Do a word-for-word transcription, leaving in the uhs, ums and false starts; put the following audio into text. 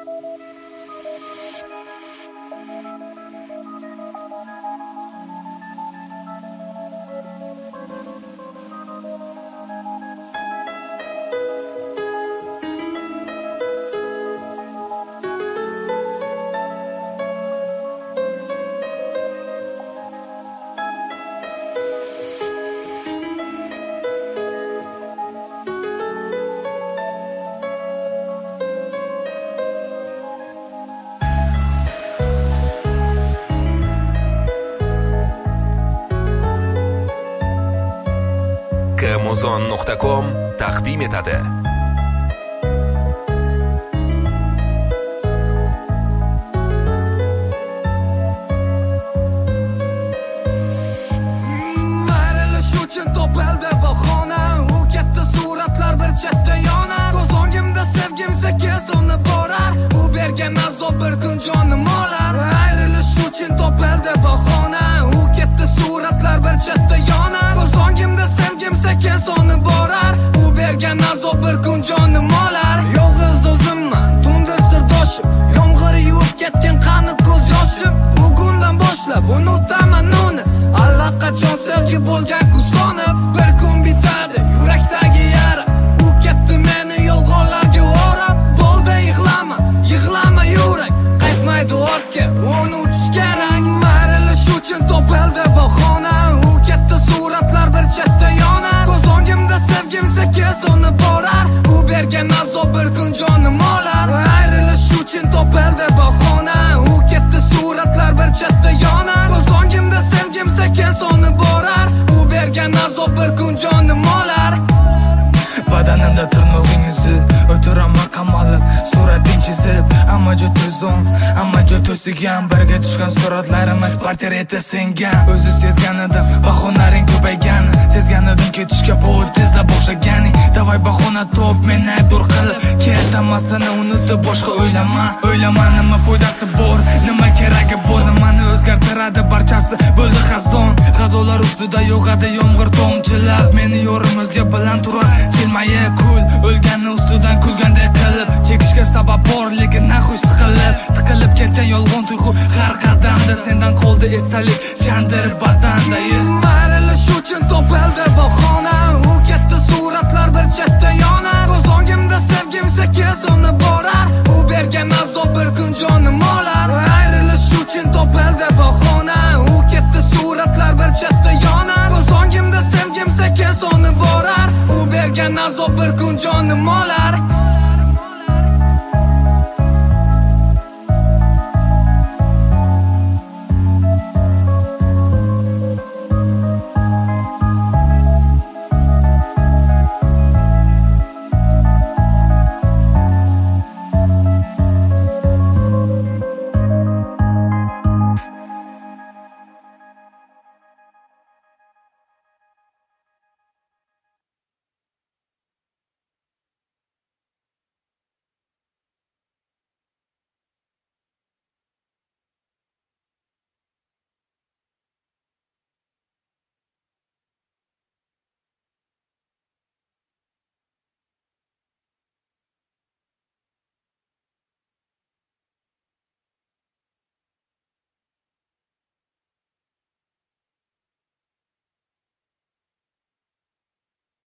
Amazon nuqta com taqdim etadi. Ayrilish uchun topildi bahona, u katta suratlar bir chetda yonar. Ko'z o'ngimda sevgim sekin so'nib borar, u bergan azob bir kun jonim olar. Ayrilish uchun topildi bahona, u katta suratlar bir chetda yonar. Ko'z o'ngimda sevgim sekin so'nib borar, u bergan azob bir kun jonim olar. Yolg'iz o'zimman, tundir sirdoshim, yomg'ir yuvib ketgan qani ko'z yoshim. Bugundan boshlab unutaman uni, allaqachon sevgi bo'lgan kun sonib. Bir kun bitadi yurakdagi yara, u ketdi meni yolg'onlarga o'rab. Bo'ldi yig'lama, yig'lama yurak, qaytmaydi ortga, unutish kerak. Ayrilish uchun topildi bahona, u katta suratlar bir chetda yonar. Ko'z o'ngimda sevgim sekin so'nib borar, u bergan azob bir kun jonim olar. Ayrilish uchun topildi bahona, u katta suratlar bir chetda yonar. Ko'z o'ngimda sevgim sekin so'nib borar, u bergan azob bir kun jonim olar. Badanimda tirnog'ingizni o'tiraman qamalib, surating chizib, hamma joy to'zon, hamma joy to'sigan. Birga tushgan suratlarimiz portreti singan. O'zi sezganidim bahonaring ko'paygani, sezganidim ketishga bo'l tezda boshlagani. Davay bahona top meni aybdor qilib, ketamasini unutib boshqa o'ylama. O'ylama nima foydasi bor, nima keragi bor, nimani o'zgartiradi barchasi bo'ldi xazon. G'azolar ustida yog'adi yomg'ir tomchilab, meni yorimizga bilan turar jilmayib kul, o'lganni ustidan kulgandek qilib, chekishga sabab bor lekin naxush siqilib, tiqilib ketgan yolg'on tuyg'u har qadamda, sendan qoldi esdalik chandir badanda. Ayrilish uchun topildi bahona, u katta suratlar bir chetda yonar. Ko'z o'ngimda sevgim sekin